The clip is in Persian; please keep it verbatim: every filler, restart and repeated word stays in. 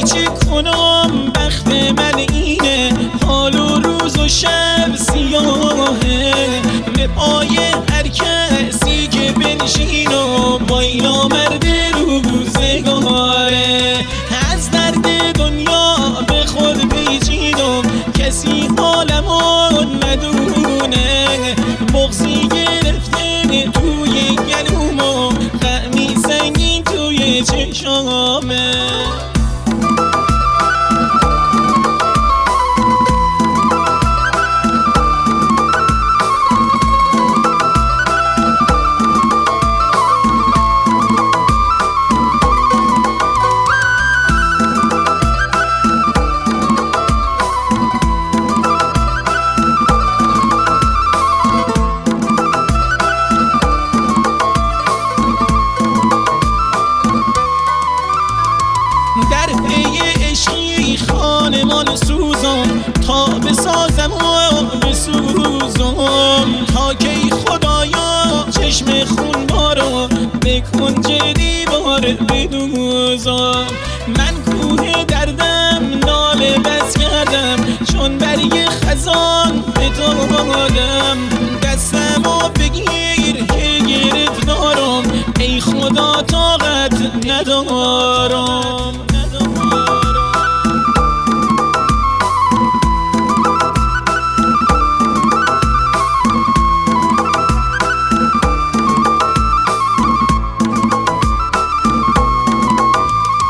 چه کنم بخت من اینه، حال و روز و شب سیاهه، به پای هر کسی که بنشین و با یا مرد روزگاره. از درد دنیا به خود پیچیدم، کسی حالمون ندونه، بغضی گرفته توی گلوم و غمی سنگین توی چشامه. در پی عشقی خانمان سوزم، تا بسازم و بسوزم، تا کی خدایا چشم خون بارو بکن جدی بار بدوزم.